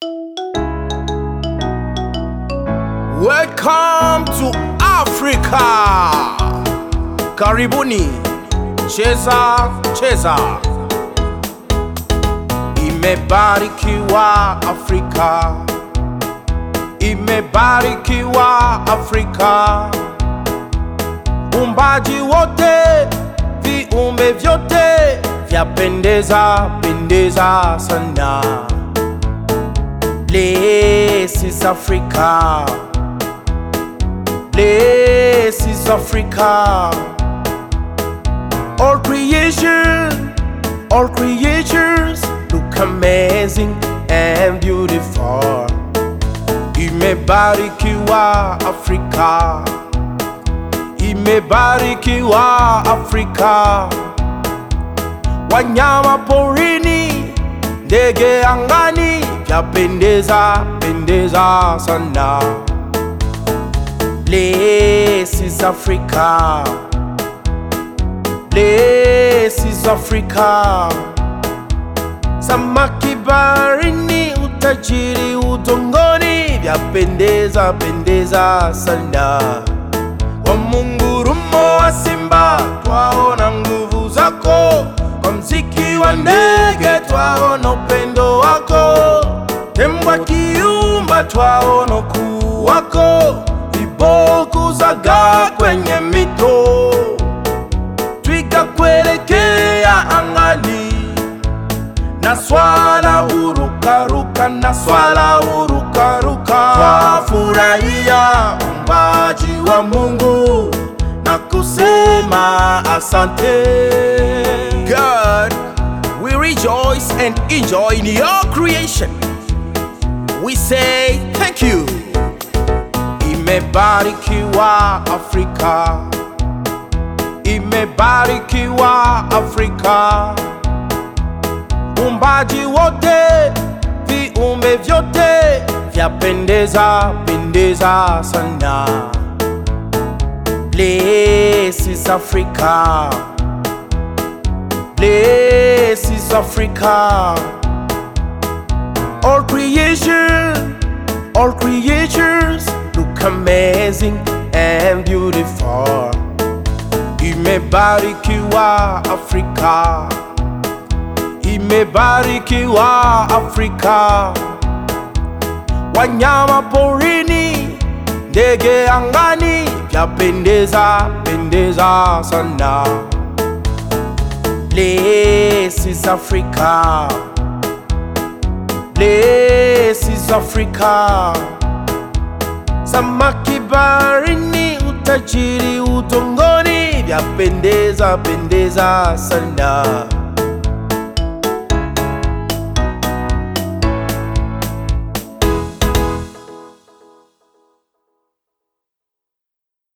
Welcome to Africa. Karibuni, cheza cheza. Imebarikiwa Afrika, imebarikiwa Afrika. Umbaji wote, viumbe vyote vyapendeza pendeza sana. This is Africa. This is Africa. All creatures look amazing and beautiful. Imebarikiwa Afrika, imebarikiwa Afrika. Wanyama porini, ndege angani, vyapendeza pendeza sana. This is Africa. This is Africa. Samaki baharini, utajiri udongoni, vyapendeza pendeza sana. Wamungurumo wa simba, twaona nguvu zako. Kwa mziki wa ndege, twaona upendo wako. Tembo kiumba, twaona ukuu wako. Viboko zaga kwenye mito, twiga kuelekea angani, na swala hurukaruka, na swala hurukaruka. Twafurahia uumbaji wa Mungu na kusema asante. God, we rejoice and enjoy in your creation. We say thank you. Imebarikiwa Afrika, imebarikiwa Afrika. Umbaji wote, viumbe vyote vyapendeza pendeza sana. This is Africa. This is Africa. All creatures look amazing and beautiful. Imebarikiwa Afrika, imebarikiwa Afrika. Wanyama porini, ndege angani, vyapendeza pendeza sana. This is Africa. This is Africa. Samaki baharini, utajiri udongoni, vyapendeza pendeza sana.